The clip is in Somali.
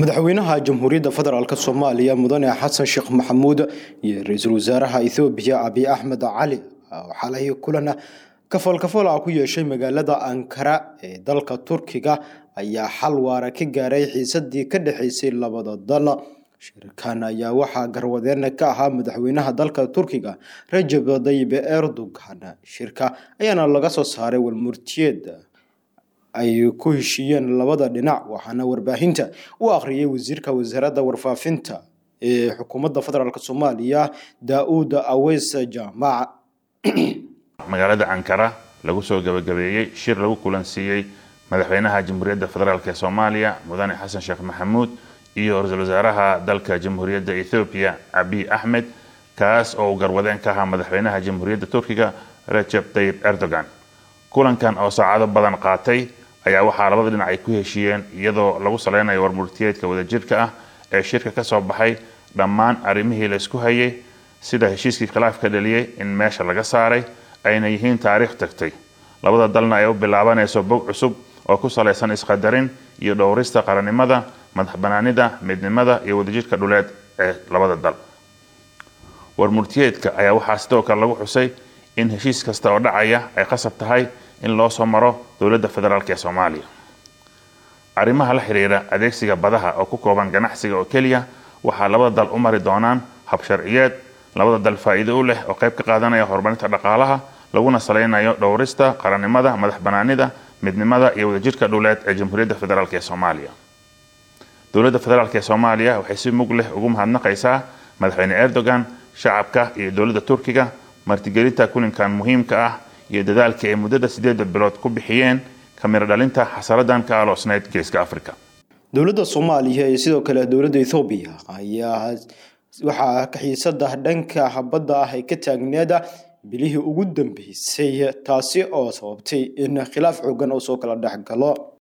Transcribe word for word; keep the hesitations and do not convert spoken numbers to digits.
madaxweynaha jamhuuriyadda federaalka Soomaaliya mudane Xasan Sheekh Maxamuud iyo ra'iisul wasaaraha Itoobiya Abiy Ahmed Cali waxa la kulana kafal kafal ku yeeshay magaalada Ankara ee dalka Turkiga ayaa xal waara ka gaaray xiisadii ka dhaxaysay labada dal. shirkan ayaa waxa garwadeen ka ahaa madaxweynaha dalka Turkiga Recep Tayyip Erdogan. shirka ayaana laga soo saaray walmurtiyeed ay ku heshiiyeen labada dhinac waxaana warbaahinta u akhriyay wasiirka wasaaradda warfaafinta ee xukuumadda federaalka Soomaaliya Daawud Aweys Jaamac. magaalada Ankara lagu soo gabagabeeyay shir lagu kulansiiyay madaxweynaha jamhuuriyadda federaalka Soomaaliya mudane Xasan Sheekh Maxamuud iyo ra'iisul wasaaraha dalka jamhuuriyadda Itoobiya Abiy Ahmed kaas oo garwadeen ka ahaa madaxweynaha jamhuuriyadda Turkiga Recep Tayyip Erdogan. kulankan oo saacado badan qaatay ayaa waxa labada dhinac ay ku heshiiyeen iyadoo lagu saleynayo warmurtiyeedka wadajirka ah ee shirka ka soo baxay dhammaan arrimihii la isku hayay sida heshiiskii khilaafka dhaliyay in meesha laga saaray ayna yihiin taariikh tagtay labada dalna ay u bilaabanayso bog cusub oo ku saleysan isqadarin iyo dhowrista qarannimada madaxbanaanida midnimada iyo wadajirka dhuleed ee labada dal. warmurtiyeedka ayaa waxa sidoo kale lagu xusay in heshiis kasta oo dhacaya ay qasab tahay in loo soo maro dawladda federaalka Soomaaliya. arrimaha la xiriira adeegsiga badaha oo ku kooban ganacsiga oo kaliya waxa labada dal u mari doonaan hab sharciyeed labada dal faa'iido u leh oo qayb ka qaadanaya horumarinta dhaqaalaha laguna saleynayo dhowrista qarannimada madaxbanaanida midnimada iyo wadajirka dhuleed ee jamhuuriyadda federaalka Soomaaliya. dawladda federaalka Soomaaliya waxay si mug leh ugu mahadnaqaysaa madaxweyne Erdogan shacabka iyo dawladda Turkiga martigelinta kulankan muhiimka ah iyo dadaalka ay muddada sideed bilood ku bixiyeen kamira dhalinta xasaradan ka aloosneyd geeska Afrika. dawladda Soomaaliya iyo sidoo kale dawladda Itoobiya ayaa waxa ka xiisada dhanka habada ah ay ka taagneeda bilihii ugu dambeysay taasi oo sababtay in khilaaf xooggan oo soo kala dhaxgalo.